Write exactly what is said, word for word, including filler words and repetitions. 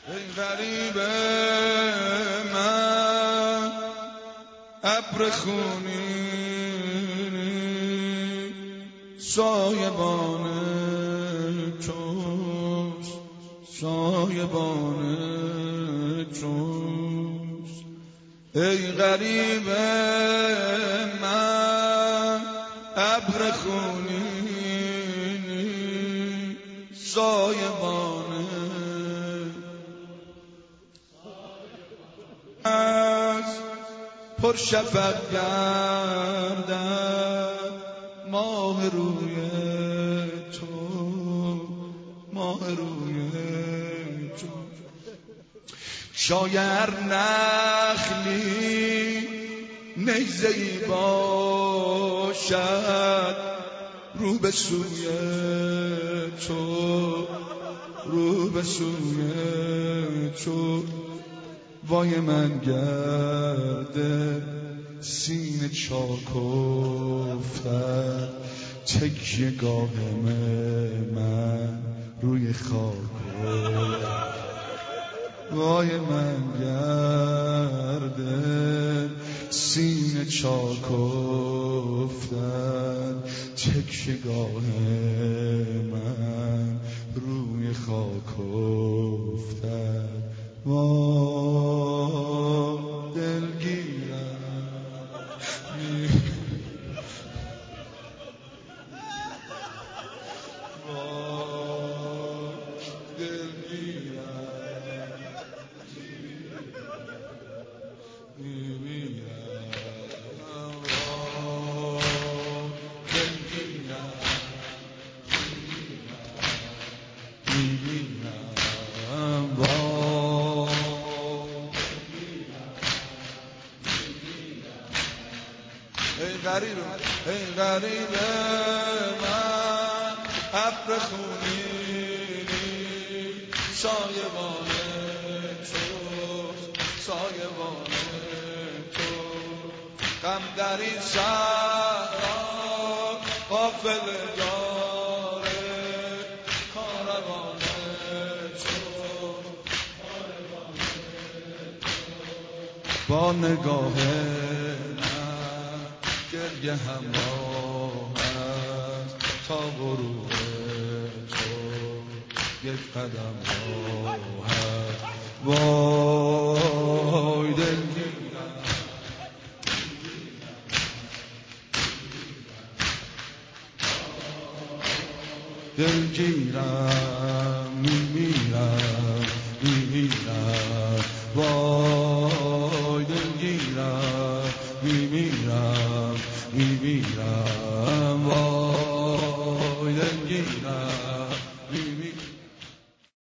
ای غریب من ابر خونی سایبان توست، سایبان توست. ای غریب من ابر خونی سایبان از پر شفق گردد ماه روی تو، ماه روی تو. شاید نخلی نیزه‌ای باشد رو به سوی تو، رو به سوی تو. وای من گرده سینه چاک افتد، تکیه گاه من روی خاک. وای من گرده سینه چاک افتد، تکیه گاه من روی خاک افتد. وای دلگیرم وای دلگیرم میمیرم، وای دلگیرم میمیرم، وای ای غریب ای غریب من ابر خونی سایبان تو، سایبان تو. غم در این صحرا قافله داره کاروان تو، با نگاه گریه همراه است تا غروب تو یک قدم راه است. وای دلگیرم دلگیرم میمیرم، میمیرم. وای دلگیرم میمیرم، میمیرم.